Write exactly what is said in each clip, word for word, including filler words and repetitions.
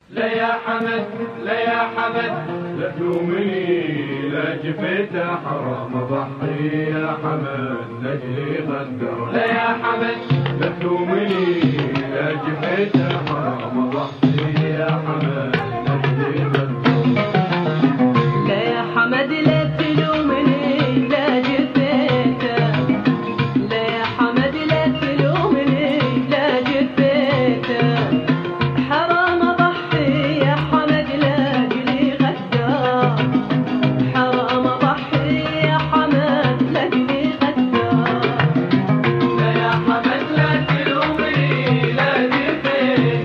لا يا حمد لا يا حمد لا تلومني لا جفيته حرام اضحي يا حمد لاجلي غدر. لا يا حمد لا تلومني لا جفيته حرام اضحي يا حمد لاجلي غدر. لا يا حمد لا تلومني لا جفيته. لا يا حمد لا تلومني لا جفيته حرام اضحي يا حمد لاجلي غدار. حرام اضحي يا حمد لاجلي غدار. لا يا حمد لا تلومني لا جفيته.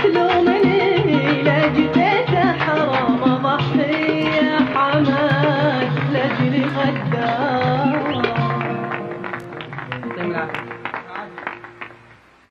تلومني